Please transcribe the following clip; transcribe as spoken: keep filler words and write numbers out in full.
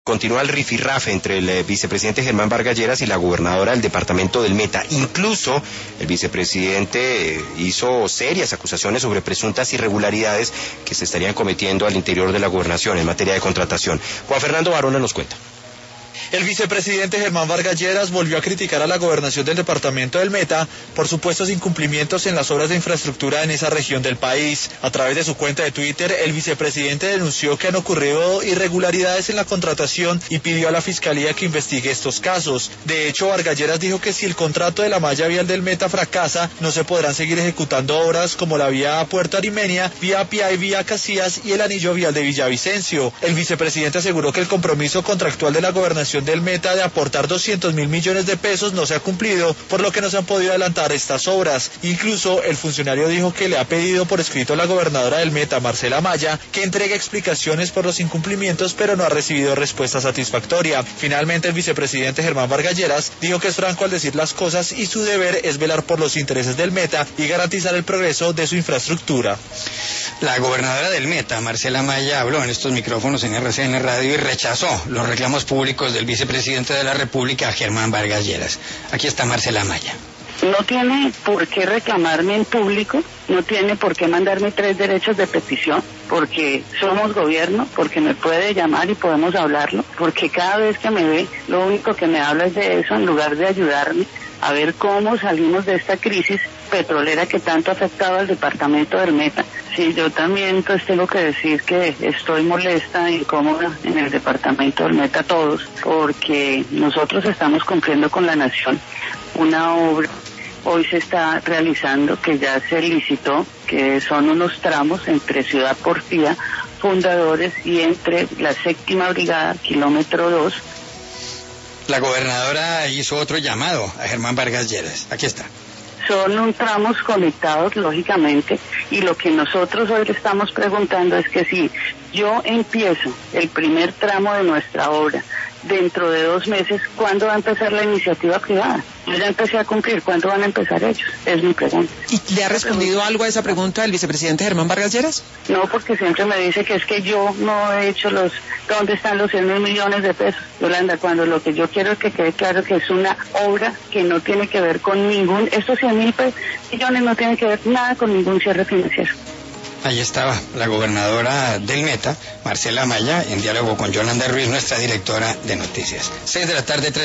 continúa el rifirrafe entre el eh, vicepresidente Germán Vargas Lleras y la gobernadora del departamento del Meta. Incluso el vicepresidente eh, hizo serias acusaciones sobre presuntas irregularidades que se estarían cometiendo al interior de la gobernación en materia de contratación. Juan Fernando Barona nos cuenta. El vicepresidente Germán Vargas Lleras volvió a criticar a la gobernación del departamento del Meta por supuestos incumplimientos en las obras de infraestructura en esa región del país. A través de su cuenta de Twitter, el vicepresidente denunció que han ocurrido irregularidades en la contratación y pidió a la fiscalía que investigue estos casos. De hecho, Vargas Lleras dijo que si el contrato de la malla vial del Meta fracasa, no se podrán seguir ejecutando obras como la vía Puerto Arimenia, vía Pía y vía Casillas y el anillo vial de Villavicencio. El vicepresidente aseguró que el compromiso contractual de la gobernación del Meta de aportar doscientos mil millones de pesos no se ha cumplido, por lo que no se han podido adelantar estas obras. Incluso el funcionario dijo que le ha pedido por escrito a la gobernadora del Meta, Marcela Maya, que entregue explicaciones por los incumplimientos, pero no ha recibido respuesta satisfactoria. Finalmente, el vicepresidente Germán Vargas Lleras dijo que es franco al decir las cosas y su deber es velar por los intereses del Meta y garantizar el progreso de su infraestructura. La gobernadora del Meta, Marcela Maya, habló en estos micrófonos en R C N Radio y rechazó los reclamos públicos del vicepresidente de la República, Germán Vargas Lleras. Aquí está Marcela Maya. No tiene por qué reclamarme en público, no tiene por qué mandarme tres derechos de petición, porque somos gobierno, porque me puede llamar y podemos hablarlo, porque cada vez que me ve, lo único que me habla es de eso, en lugar de ayudarme a ver cómo salimos de esta crisis petrolera que tanto ha afectado al departamento del Meta. Sí, yo también pues tengo que decir que estoy molesta e incómoda en el departamento del Meta todos, porque nosotros estamos cumpliendo con la nación una obra. Hoy se está realizando, que ya se licitó, que son unos tramos entre Ciudad Porfía, Fundadores y entre la séptima brigada, kilómetro dos. La gobernadora hizo otro llamado a Germán Vargas Lleras. Aquí está. Son un tramos conectados, lógicamente, y lo que nosotros hoy le estamos preguntando es que si yo empiezo el primer tramo de nuestra obra dentro de dos meses, ¿cuándo va a empezar la iniciativa privada? Yo ya empecé a cumplir, ¿cuándo van a empezar ellos? Es mi pregunta. ¿Y le ha respondido algo a esa pregunta el vicepresidente Germán Vargas Lleras? No, porque siempre me dice que es que yo no he hecho los... ¿Dónde están los cien mil millones de pesos? Yolanda, cuando lo que yo quiero es que quede claro que es una obra que no tiene que ver con ningún... Estos cien mil millones no tienen que ver nada con ningún cierre financiero. Ahí estaba la gobernadora del Meta, Marcela Maya, en diálogo con Yolanda Ruiz, nuestra directora de noticias. Seis de la tarde, tres